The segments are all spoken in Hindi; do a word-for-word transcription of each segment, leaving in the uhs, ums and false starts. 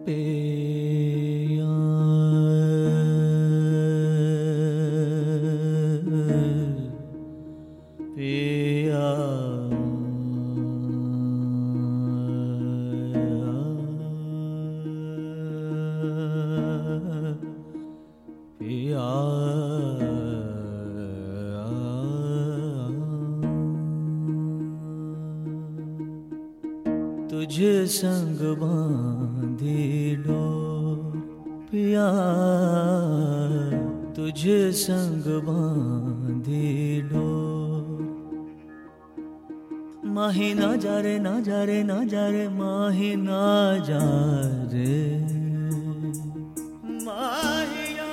पिया पिया पिया तुझे संग बांधी डोर पिया तुझे संग बांधी डोर माही ना जा रे ना जा रे ना जा रे माही ना जा रे माहिया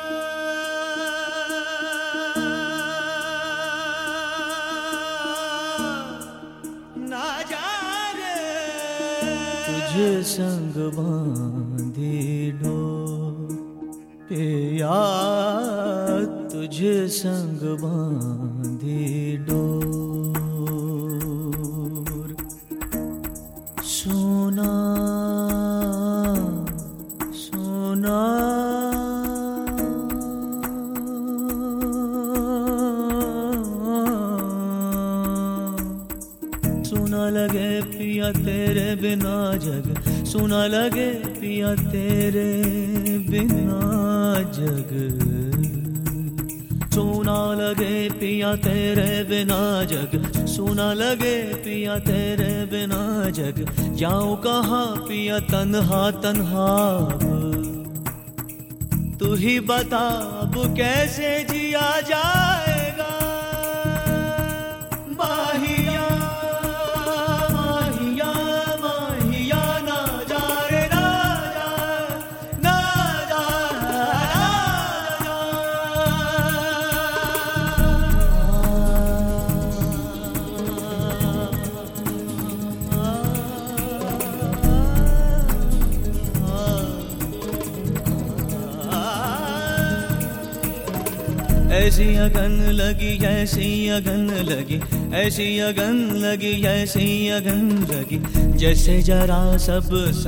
ना जा तुझे संग बांधी डोर पिया तुझे संग बांधी डोर सोना सोना सोना लगे पिया तेरे बिना जग सोना लगे पिया तेरे बिना जग सोना लगे पिया तेरे बिना जग सोना लगे पिया तेरे बिना जग जाऊं कहाँ पिया तन्हा तन्हा तू ही बता अब कैसे जिया जाएगा माहिया ऐसी अगन लगी ऐसी अगन लगी ऐसी अगन लगी ऐसी अगन लगी जैसे जरा सब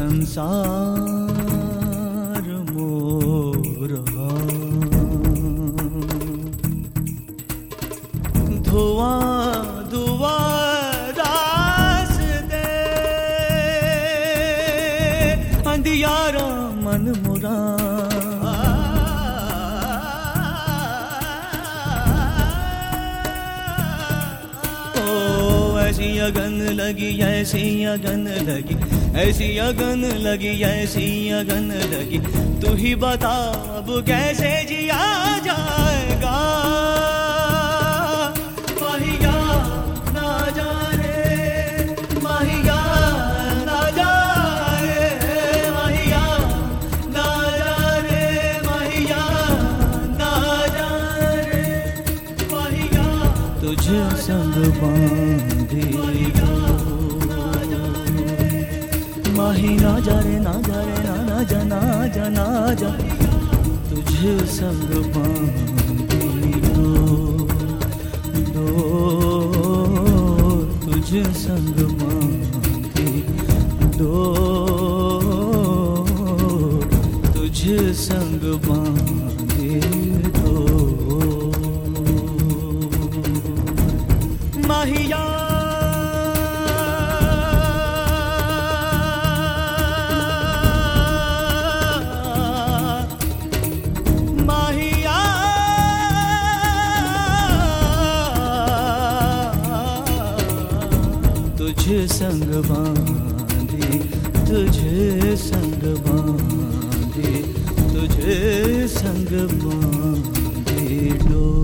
संसार मोरा धुआं धुआं रास्ते अंधियारा मन मुरा ऐसी अगन लगी ऐसी अगन लगी ऐसी अगन लगी ऐसी अगन लगी तू ही बता अब कैसे जिया जाएगा माहिया ना जा रे माहिया ना जा रे माहिया ना जा रे माहिया ना जा रे माहिया तुझे संग बांधी माही ना जा रे ना जा रे ना ना जा ना जा ना जा तुझे संग बांधी डोर डोर तुझे संग बांधी डोर तुझे संग बांधी डोर माहिया तुझे संग बांधी तुझे संग बांधी तुझे संग बांधी डोर